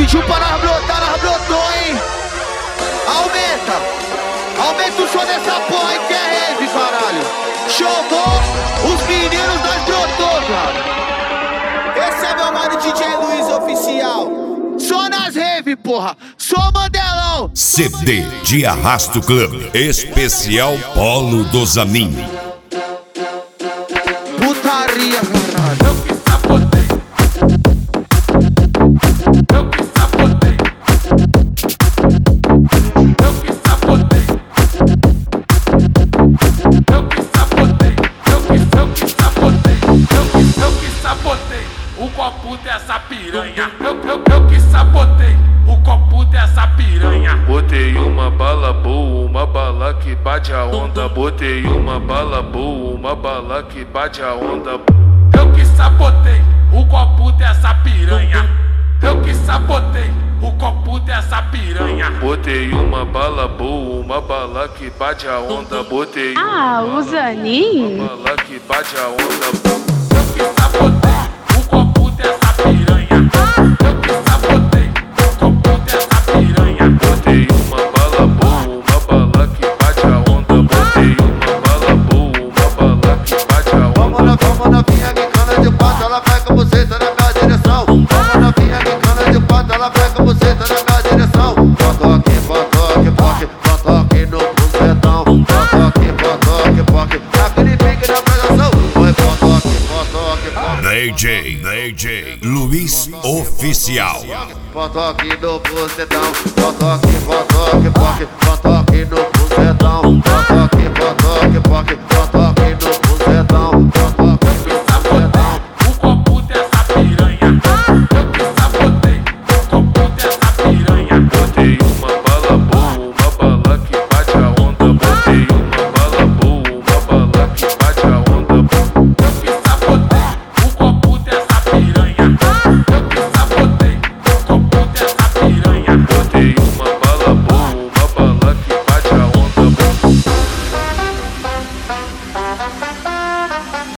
Pediu pra nós brotou, hein? Aumenta o som dessa porra aí que é rave, caralho. Chamou os meninos, nós brotou, cara. Esse é meu mano DJ Luiz Oficial. Só nas rave, porra. Só Mandelão. CD de Arrasto Club. Especial Polo do Zanin. Putaria, caralho. Eu que sabotei. Eu que sabotei. Eu que sabotei. Eu que sabotei. Eu que sabotei. Eu que sabotei o copo dessa piranha. Eu que sabotei o copo dessa piranha. Botei uma bala boa, uma bala que bate a onda. Botei uma bala boa, uma bala que bate a onda. Eu que sabotei o copo dessa piranha. Eu que sabotei o copo dessa piranha. Botei uma bala boa, uma bala que bate a onda. Botei o Zanin? uma bala que bate a onda. Eu que sabotei o copo dessa piranha. Eu que sabotei o copo dessa piranha. Botei uma bala boa, uma bala que bate a onda. Botei uma bala boa, uma bala que bate a onda. Vamos novinha que cana de quatro, ela vai com você, tá na minha direção. Vamos novinha que cana de quatro, ela vai com você, tá na minha direção. Potoque, potoque, poque, potoque no bucetão. Potoque, potoque, poque, naquele pique da predação. Foi potoque, potoque, poque. DJ Luiz Oficial. Potoque no bucetão. Potoque, potoque, poque, potoque.